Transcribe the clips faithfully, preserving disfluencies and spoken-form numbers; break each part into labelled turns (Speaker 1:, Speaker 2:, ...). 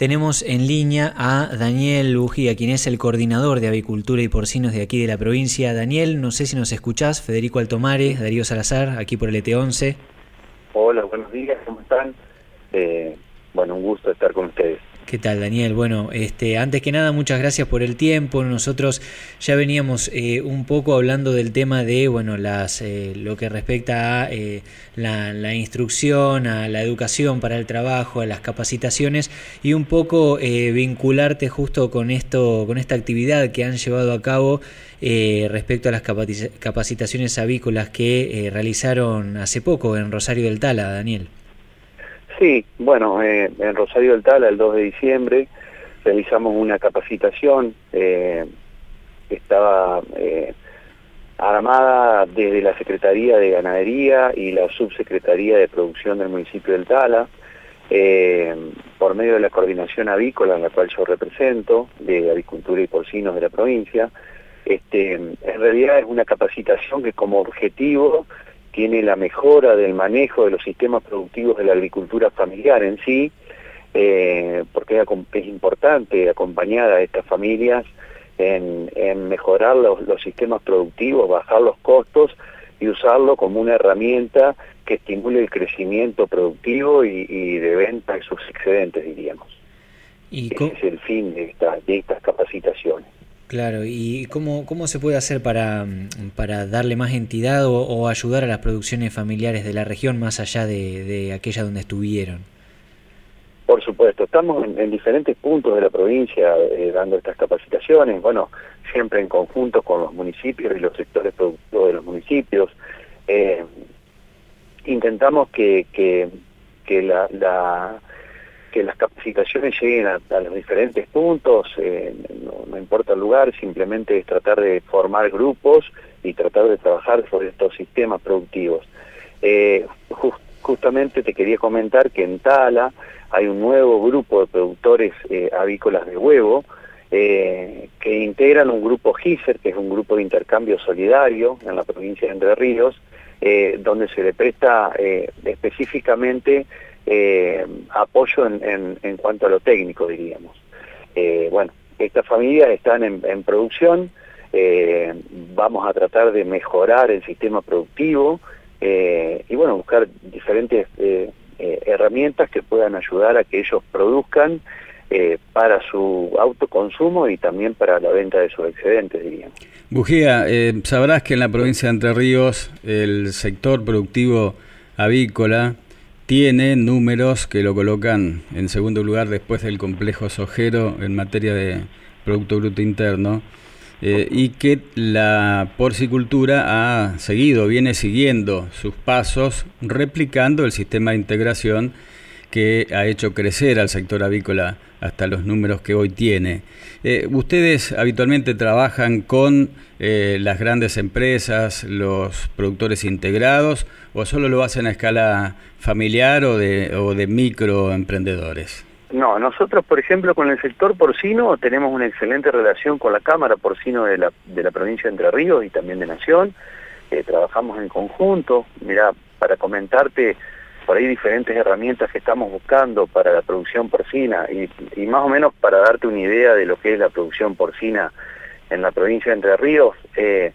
Speaker 1: tenemos en línea a Daniel Bujía, quien es el coordinador de avicultura y porcinos de aquí de la provincia. Daniel, no sé si nos escuchás, Federico Altomares, Darío Salazar, aquí por el E T once.
Speaker 2: Hola, buenos días, ¿cómo están? Eh, bueno, un gusto estar con ustedes.
Speaker 1: ¿Qué tal, Daniel? Bueno, este, antes que nada, muchas gracias por el tiempo. Nosotros ya veníamos eh, un poco hablando del tema de, bueno, las, eh, lo que respecta a eh, la, la instrucción, a la educación para el trabajo, a las capacitaciones y un poco eh, vincularte justo con esto, con esta actividad que han llevado a cabo eh, respecto a las capacitaciones avícolas que eh, realizaron hace poco en Rosario del Tala, Daniel.
Speaker 2: Sí, bueno, eh, en Rosario del Tala, el dos de diciembre, realizamos una capacitación eh, que estaba eh, armada desde la Secretaría de Ganadería y la Subsecretaría de Producción del municipio del Tala, eh, por medio de la coordinación avícola en la cual yo represento, de avicultura y porcinos de la provincia. Este, en realidad es una capacitación que como objetivo tiene la mejora del manejo de los sistemas productivos de la agricultura familiar en sí, eh, porque es importante acompañar a estas familias en, en mejorar los, los sistemas productivos, bajar los costos y usarlo como una herramienta que estimule el crecimiento productivo y, y de venta de sus excedentes, diríamos. ¿Y Ese es el fin de, esta, de estas capacitaciones.
Speaker 1: Claro, ¿y cómo, cómo se puede hacer para, para darle más entidad o, o ayudar a las producciones familiares de la región más allá de, de aquella donde estuvieron?
Speaker 2: Por supuesto, estamos en, en diferentes puntos de la provincia eh, dando estas capacitaciones, bueno, siempre en conjunto con los municipios y los sectores productivos de los municipios. Eh, intentamos que, que, que la... la que las capacitaciones lleguen a, a los diferentes puntos, eh, no, no importa el lugar, simplemente es tratar de formar grupos y tratar de trabajar sobre estos sistemas productivos. Eh, just, justamente te quería comentar que en Tala hay un nuevo grupo de productores eh, avícolas de huevo eh, que integran un grupo GISER, que es un grupo de intercambio solidario en la provincia de Entre Ríos, eh, donde se le presta eh, específicamente Eh, apoyo en, en, en cuanto a lo técnico, diríamos. Eh, bueno, estas familias están en, en producción, eh, vamos a tratar de mejorar el sistema productivo eh, y bueno, buscar diferentes eh, eh, herramientas que puedan ayudar a que ellos produzcan eh, para su autoconsumo y también para la venta de sus excedentes, diríamos.
Speaker 3: Bujía, eh, sabrás que en la provincia de Entre Ríos el sector productivo avícola tiene números que lo colocan en segundo lugar después del complejo sojero en materia de Producto Bruto Interno, eh, y que la porcicultura ha seguido, viene siguiendo sus pasos, replicando el sistema de integración que ha hecho crecer al sector avícola hasta los números que hoy tiene. Eh, ¿Ustedes habitualmente trabajan con eh, las grandes empresas, los productores integrados, o solo lo hacen a escala familiar o de, o de microemprendedores?
Speaker 2: No, nosotros, por ejemplo, con el sector porcino tenemos una excelente relación con la Cámara Porcino de la, de la provincia de Entre Ríos y también de Nación. Eh, trabajamos en conjunto. Mirá, para comentarte, por ahí diferentes herramientas que estamos buscando para la producción porcina y, y más o menos para darte una idea de lo que es la producción porcina en la provincia de Entre Ríos. Eh,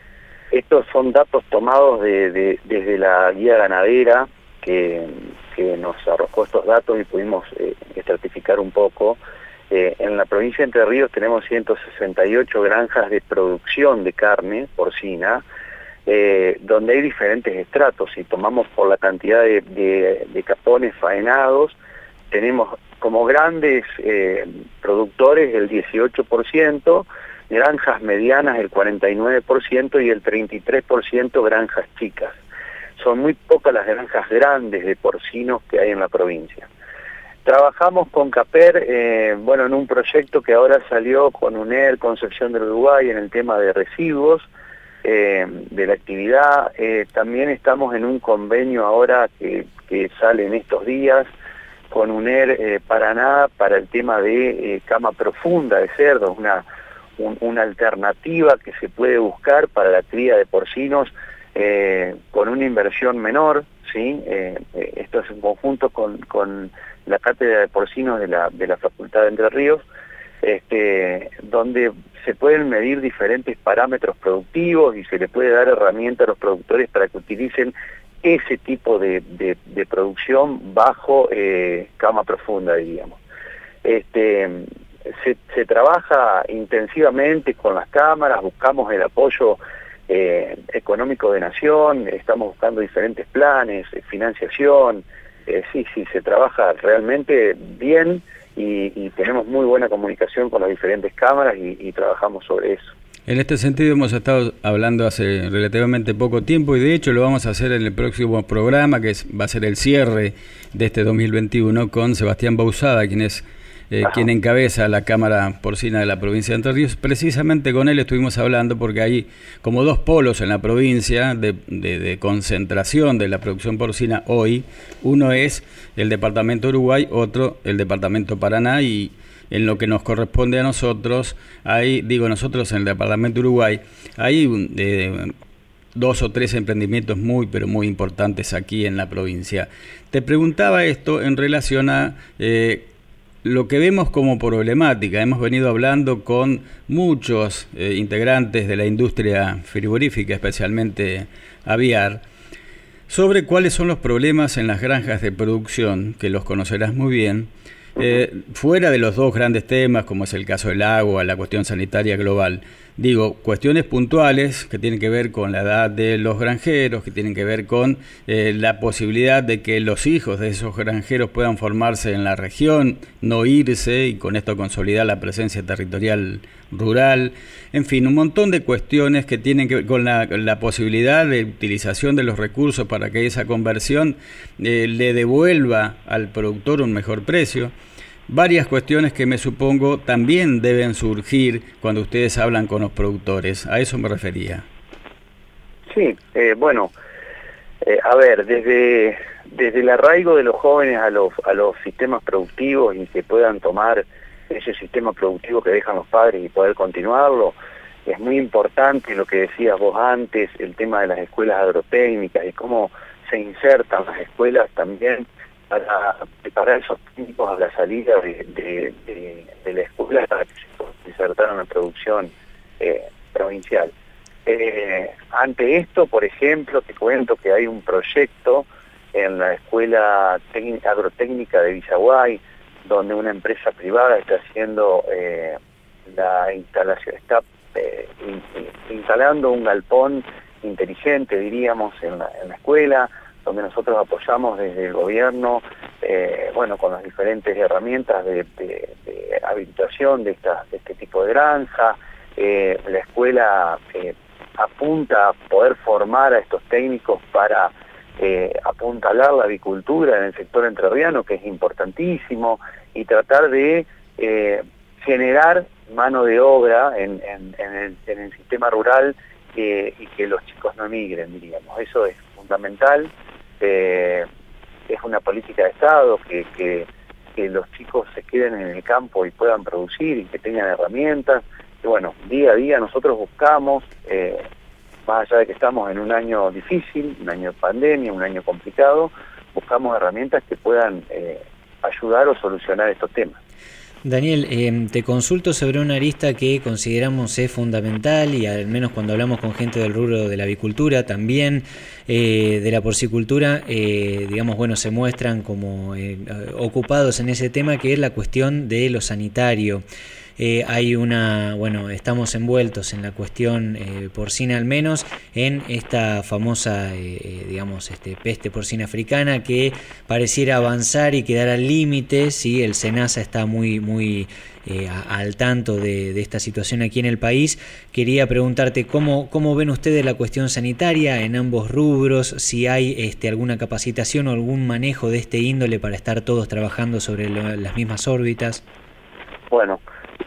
Speaker 2: estos son datos tomados de, de, desde la guía ganadera que, que nos arrojó estos datos y pudimos eh, estratificar un poco. Eh, en la provincia de Entre Ríos tenemos ciento sesenta y ocho granjas de producción de carne porcina, Eh, donde hay diferentes estratos. Si tomamos por la cantidad de, de, de capones faenados, tenemos como grandes eh, productores el dieciocho por ciento, granjas medianas el cuarenta y nueve por ciento y el treinta y tres por ciento granjas chicas. Son muy pocas las granjas grandes de porcinos que hay en la provincia. Trabajamos con CAPER, eh, bueno, en un proyecto que ahora salió con UNER, Concepción del Uruguay, en el tema de residuos, Eh, de la actividad. Eh, también estamos en un convenio ahora que, que sale en estos días con UNER eh, Paraná para el tema de eh, cama profunda de cerdos, una, un, una alternativa que se puede buscar para la cría de porcinos eh, con una inversión menor, ¿sí? Eh, eh, esto es en conjunto con, con la cátedra de porcinos de la, de la Facultad de Entre Ríos, este, donde se pueden medir diferentes parámetros productivos y se le puede dar herramientas a los productores para que utilicen ese tipo de, de, de producción bajo eh, cama profunda, diríamos. Este, se, se trabaja intensivamente con las cámaras, buscamos el apoyo eh, económico de Nación, estamos buscando diferentes planes, eh, financiación, eh, sí, sí, se trabaja realmente bien y, y tenemos muy buena comunicación con las diferentes cámaras y, y trabajamos sobre eso.
Speaker 3: En este sentido hemos estado hablando hace relativamente poco tiempo y de hecho lo vamos a hacer en el próximo programa, que es, va a ser el cierre de este dos mil veintiuno con Sebastián Bausada, quien es eh, quien encabeza la Cámara Porcina de la provincia de Entre Ríos. Precisamente con él estuvimos hablando porque hay como dos polos en la provincia de, de, de concentración de la producción porcina hoy. Uno es el departamento Uruguay, otro el departamento Paraná, y en lo que nos corresponde a nosotros, hay, digo nosotros en el departamento Uruguay, hay eh, dos o tres emprendimientos muy, pero muy importantes aquí en la provincia. Te preguntaba esto en relación a eh, lo que vemos como problemática. Hemos venido hablando con muchos eh, integrantes de la industria frigorífica, especialmente aviar, sobre cuáles son los problemas en las granjas de producción, que los conocerás muy bien, Eh, fuera de los dos grandes temas, como es el caso del agua, la cuestión sanitaria global. Digo, cuestiones puntuales que tienen que ver con la edad de los granjeros, que tienen que ver con eh, la posibilidad de que los hijos de esos granjeros puedan formarse en la región, no irse, y con esto consolidar la presencia territorial rural. En fin, un montón de cuestiones que tienen que ver con la, la posibilidad de utilización de los recursos para que esa conversión eh, le devuelva al productor un mejor precio. Varias cuestiones que me supongo también deben surgir cuando ustedes hablan con los productores. A eso me refería.
Speaker 2: Sí, eh, bueno, eh, a ver, desde, desde el arraigo de los jóvenes a los, a los sistemas productivos y que puedan tomar ese sistema productivo que dejan los padres y poder continuarlo, es muy importante lo que decías vos antes, el tema de las escuelas agrotécnicas y cómo se insertan las escuelas también para preparar esos técnicos a la salida de, de, de, de la escuela para que se puedan insertar en la producción eh, provincial. Eh, ante esto, por ejemplo, te cuento que hay un proyecto en la Escuela Técnica, Agrotécnica de Villaguay, donde una empresa privada está haciendo eh, la instalación, está eh, in, instalando un galpón inteligente, diríamos, en la, en la escuela, donde nosotros apoyamos desde el gobierno, eh, bueno, con las diferentes herramientas de, de, de habilitación de, esta, de este tipo de granja. Eh, la escuela eh, apunta a poder formar a estos técnicos para eh, apuntalar la avicultura en el sector entrerriano, que es importantísimo, y tratar de eh, generar mano de obra en, en, en, el, en el sistema rural eh, y que los chicos no emigren, diríamos. Eso es fundamental. Eh, es una política de Estado que, que, que los chicos se queden en el campo y puedan producir y que tengan herramientas. Y bueno, día a día nosotros buscamos, eh, más allá de que estamos en un año difícil, un año de pandemia, un año complicado, buscamos herramientas que puedan eh, ayudar o solucionar estos temas.
Speaker 1: Daniel, eh, te consulto sobre una arista que consideramos es fundamental y al menos cuando hablamos con gente del rubro de la avicultura, también eh, de la porcicultura, eh, digamos, bueno, se muestran como eh, ocupados en ese tema, que es la cuestión de lo sanitario. Eh, hay una, bueno, estamos envueltos en la cuestión eh, porcina, al menos en esta famosa, eh, digamos, este, peste porcina africana, que pareciera avanzar y quedar al límite. Sí, el SENASA está muy, muy eh, a, al tanto de, de esta situación aquí en el país. Quería preguntarte cómo, cómo ven ustedes la cuestión sanitaria en ambos rubros, si hay este, alguna capacitación o algún manejo de este índole para estar todos trabajando sobre lo, las mismas órbitas.
Speaker 2: Bueno,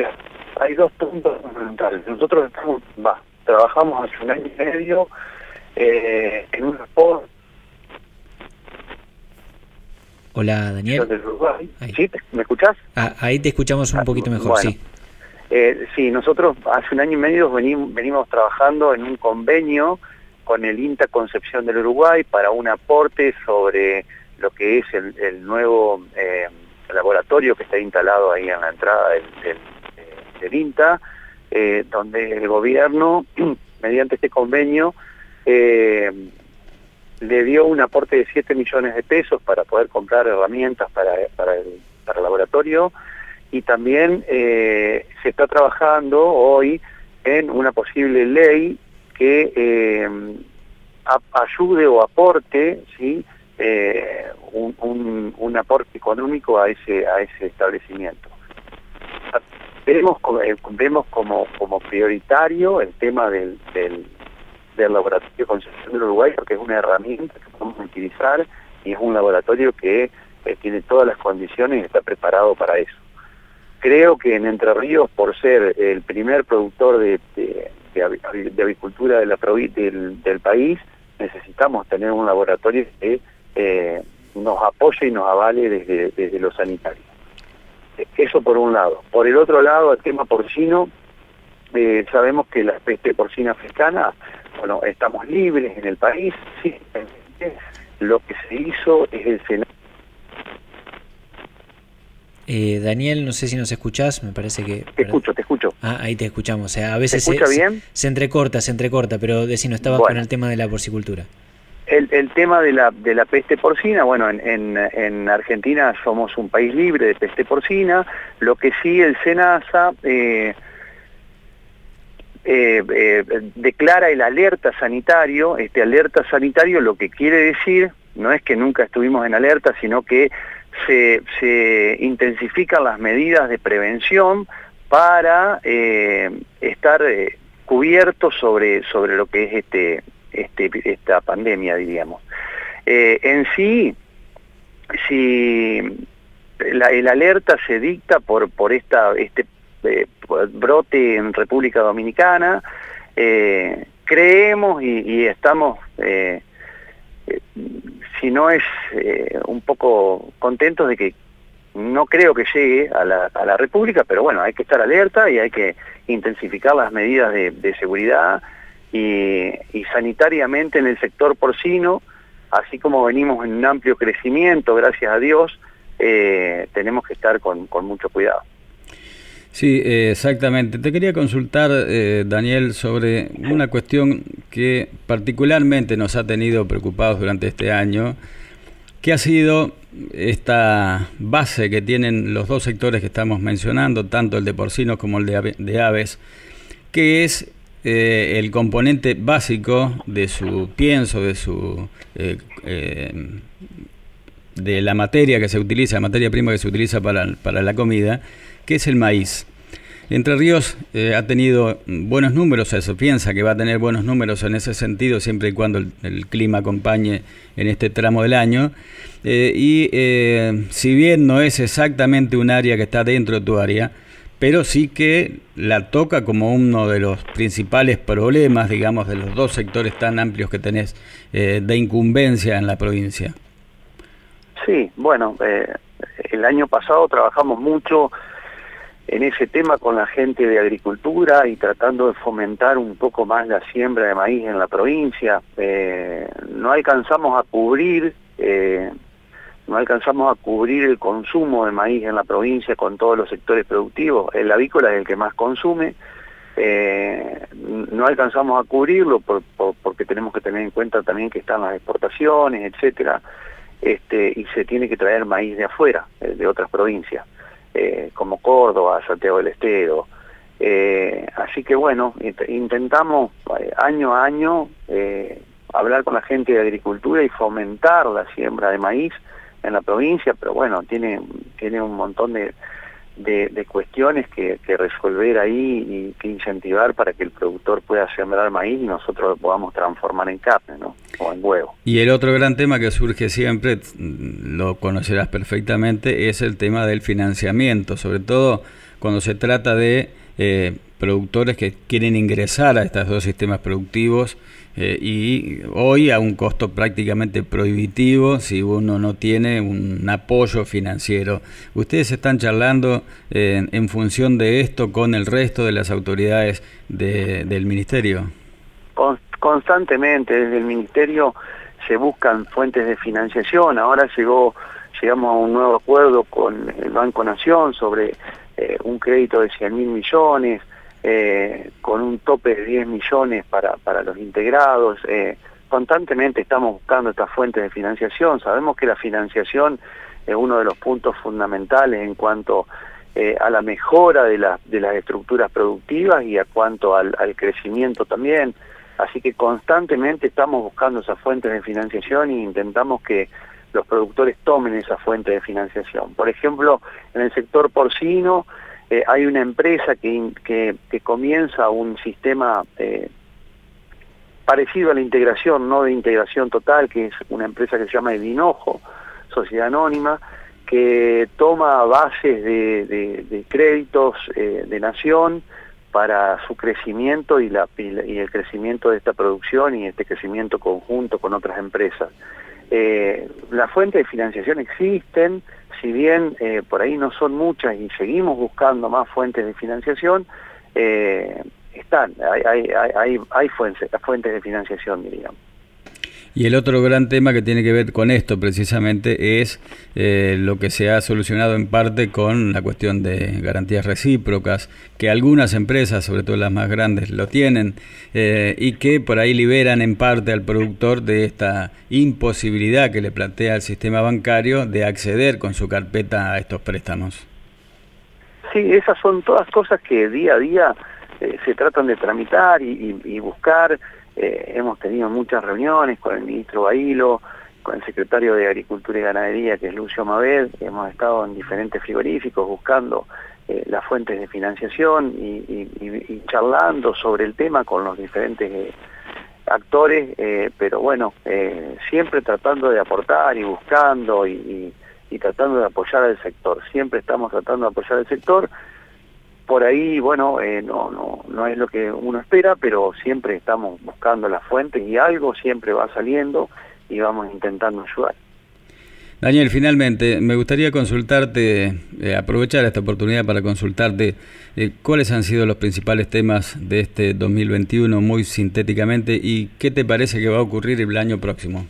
Speaker 2: hay dos puntos fundamentales. Nosotros estamos, va, trabajamos hace un año y medio eh, en un spot.
Speaker 1: Hola, Daniel.
Speaker 2: Del Uruguay. ¿Sí? ¿Me escuchás?
Speaker 1: Ah, ahí te escuchamos un poquito mejor,
Speaker 2: bueno,
Speaker 1: sí.
Speaker 2: Eh, sí, nosotros hace un año y medio venimos, venimos trabajando en un convenio con el INTA Concepción del Uruguay para un aporte sobre lo que es el, el nuevo eh, laboratorio que está instalado ahí en la entrada del, del, del INTA, eh, donde el gobierno, mediante este convenio, eh, le dio un aporte de siete millones de pesos para poder comprar herramientas para, para, el, para el laboratorio, y también eh, se está trabajando hoy en una posible ley que eh, a, ayude o aporte, ¿sí? eh, un, un, un aporte económico a ese a ese establecimiento. Vemos como, eh, vemos como, como prioritario el tema del, del, del laboratorio de Concepción del Uruguay, porque es una herramienta que podemos utilizar y es un laboratorio que eh, tiene todas las condiciones y está preparado para eso. Creo que en Entre Ríos, por ser el primer productor de, de, de, de avicultura de la del, del país, necesitamos tener un laboratorio que eh, nos apoye y nos avale desde, desde lo sanitario. Eso por un lado. Por el otro lado, el tema porcino, eh, sabemos que la peste porcina africana, bueno, estamos libres en el país, sí, lo que se hizo es el Senado.
Speaker 1: Eh, Daniel, no sé si nos escuchás, me parece que...
Speaker 2: Te escucho, te escucho.
Speaker 1: Ah, ahí te escuchamos, o sea, a veces
Speaker 2: ¿Se escucha
Speaker 1: se,
Speaker 2: bien?
Speaker 1: Se, se entrecorta, se entrecorta, pero decino, estabas
Speaker 2: bueno,
Speaker 1: con el tema de la porcicultura.
Speaker 2: El, el tema de la, de la peste porcina, bueno, en, en, en Argentina somos un país libre de peste porcina, lo que sí el SENASA eh, eh, eh, declara el alerta sanitario. Este alerta sanitario lo que quiere decir no es que nunca estuvimos en alerta, sino que Se, se intensifican las medidas de prevención para eh, estar eh, cubiertos sobre, sobre lo que es este, este, esta pandemia, diríamos. Eh, en sí, si la, el alerta se dicta por, por esta, este eh, brote en República Dominicana, eh, creemos y, y estamos... Eh, si no es eh, un poco contentos de que no creo que llegue a la, a la República, pero bueno, hay que estar alerta y hay que intensificar las medidas de, de seguridad y, y sanitariamente en el sector porcino, así como venimos en un amplio crecimiento, gracias a Dios, eh, tenemos que estar con, con mucho cuidado.
Speaker 3: Sí, eh, exactamente. Te quería consultar, eh, Daniel, sobre una cuestión que particularmente nos ha tenido preocupados durante este año, que ha sido esta base que tienen los dos sectores que estamos mencionando, tanto el de porcinos como el de, ave, de aves, que es eh, el componente básico de su pienso, de su eh, eh, de la materia que se utiliza, la materia prima que se utiliza para, para la comida, que es el maíz. Entre Ríos eh, ha tenido buenos números, se piensa que va a tener buenos números en ese sentido, siempre y cuando el, el clima acompañe en este tramo del año. Eh, y eh, si bien no es exactamente un área que está dentro de tu área, pero sí que la toca como uno de los principales problemas, digamos, de los dos sectores tan amplios que tenés eh, de incumbencia en la provincia.
Speaker 2: Sí, bueno, eh, el año pasado trabajamos mucho en ese tema con la gente de agricultura y tratando de fomentar un poco más la siembra de maíz en la provincia. Eh, no alcanzamos a cubrir, eh, no alcanzamos a cubrir el consumo de maíz en la provincia con todos los sectores productivos. El avícola es el que más consume. Eh, no alcanzamos a cubrirlo por, por, porque tenemos que tener en cuenta también que están las exportaciones, etcétera. Este, y se tiene que traer maíz de afuera, de otras provincias. Eh, como Córdoba, Santiago del Estero. Eh, así que bueno, int- intentamos eh, año a año eh, hablar con la gente de agricultura y fomentar la siembra de maíz en la provincia, pero bueno, tiene, tiene un montón de, de, de cuestiones que, que resolver ahí y que incentivar para que el productor pueda sembrar maíz y nosotros lo podamos transformar en carne, ¿no? O en huevo.
Speaker 3: Y el otro gran tema que surge siempre, lo conocerás perfectamente, es el tema del financiamiento, sobre todo cuando se trata de eh, productores que quieren ingresar a estos dos sistemas productivos eh, y hoy a un costo prácticamente prohibitivo si uno no tiene un apoyo financiero. ¿Ustedes están charlando eh, en función de esto con el resto de las autoridades de, del ministerio?
Speaker 2: Con constantemente desde el Ministerio se buscan fuentes de financiación. Ahora llegó, llegamos a un nuevo acuerdo con el Banco Nación sobre eh, un crédito de cien mil millones, eh, con un tope de diez millones para, para los integrados. Eh, constantemente estamos buscando estas fuentes de financiación. Sabemos que la financiación es uno de los puntos fundamentales en cuanto eh, a la mejora de, la, de las estructuras productivas y a cuanto al, al crecimiento también. Así que constantemente estamos buscando esas fuentes de financiación e intentamos que los productores tomen esa fuente de financiación. Por ejemplo, en el sector porcino eh, hay una empresa que, que, que comienza un sistema eh, parecido a la integración, no de integración total, que es una empresa que se llama Edinojo, sociedad anónima, que toma bases de, de, de créditos eh, de nación para su crecimiento y, la, y el crecimiento de esta producción y este crecimiento conjunto con otras empresas. Eh, las fuentes de financiación existen, si bien eh, por ahí no son muchas y seguimos buscando más fuentes de financiación, eh, están, hay, hay, hay, hay fuentes, fuentes de financiación, diríamos.
Speaker 3: Y el otro gran tema que tiene que ver con esto precisamente es eh, lo que se ha solucionado en parte con la cuestión de garantías recíprocas, que algunas empresas, sobre todo las más grandes, lo tienen eh, y que por ahí liberan en parte al productor de esta imposibilidad que le plantea el sistema bancario de acceder con su carpeta a estos préstamos.
Speaker 2: Sí, esas son todas cosas que día a día eh, se tratan de tramitar y, y, y buscar. Eh, hemos tenido muchas reuniones con el ministro Bailo, con el secretario de Agricultura y Ganadería, que es Lucio Mabel. Hemos estado en diferentes frigoríficos buscando eh, las fuentes de financiación y, y, y charlando sobre el tema con los diferentes eh, actores, eh, pero bueno, eh, siempre tratando de aportar y buscando y, y, y tratando de apoyar al sector. Siempre estamos tratando de apoyar al sector. Por ahí, bueno, eh, no, no, no es lo que uno espera, pero siempre estamos buscando las fuentes y algo siempre va saliendo y vamos intentando ayudar.
Speaker 3: Daniel, finalmente, me gustaría consultarte, eh, aprovechar esta oportunidad para consultarte eh, cuáles han sido los principales temas de este dos mil veintiuno, muy sintéticamente, y qué te parece que va a ocurrir el año próximo.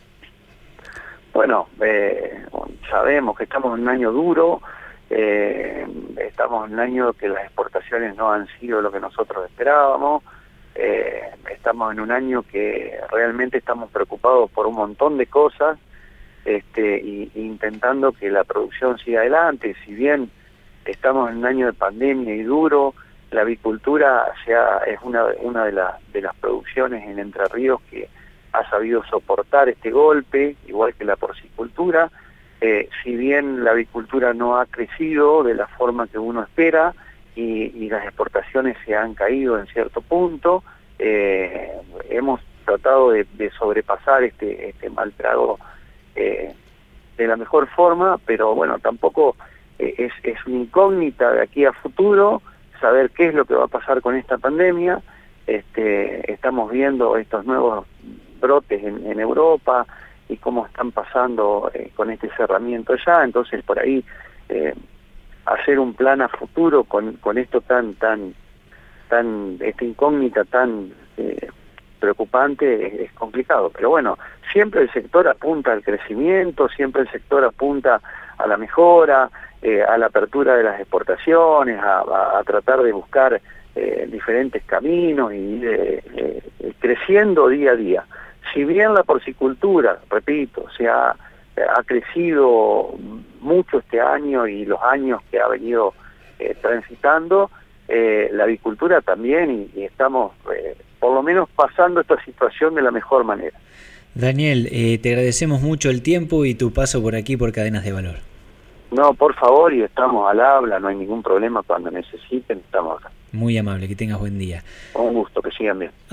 Speaker 2: Bueno, eh, sabemos que estamos en un año duro. Eh, estamos en un año que las exportaciones no han sido lo que nosotros esperábamos, eh, estamos en un año que realmente estamos preocupados por un montón de cosas, este, y, y intentando que la producción siga adelante. Si bien estamos en un año de pandemia y duro, la avicultura sea, es una, una de, la, de las producciones en Entre Ríos que ha sabido soportar este golpe, igual que la porcicultura. Eh, si bien la avicultura no ha crecido de la forma que uno espera y, y las exportaciones se han caído en cierto punto, eh, hemos tratado de, de sobrepasar este, este mal trago eh, de la mejor forma, pero bueno, tampoco eh, es, es una incógnita de aquí a futuro saber qué es lo que va a pasar con esta pandemia. Este, estamos viendo estos nuevos brotes en, en Europa y cómo están pasando eh, con este cerramiento ya, entonces por ahí eh, hacer un plan a futuro con, con esto tan, tan, tan, esta incógnita tan eh, preocupante es, es complicado, pero bueno, siempre el sector apunta al crecimiento, siempre el sector apunta a la mejora, eh, a la apertura de las exportaciones, a, a, a tratar de buscar eh, diferentes caminos y eh, eh, creciendo día a día. Si bien la porcicultura, repito, se ha, ha crecido mucho este año y los años que ha venido eh, transitando, eh, la avicultura también, y, y estamos eh, por lo menos pasando esta situación de la mejor manera.
Speaker 1: Daniel, eh, te agradecemos mucho el tiempo y tu paso por aquí por Cadenas de Valor.
Speaker 2: No, por favor, y estamos al habla, no hay ningún problema, cuando necesiten estamos acá.
Speaker 1: Muy amable, que tengas buen día.
Speaker 2: Un gusto, que sigan bien.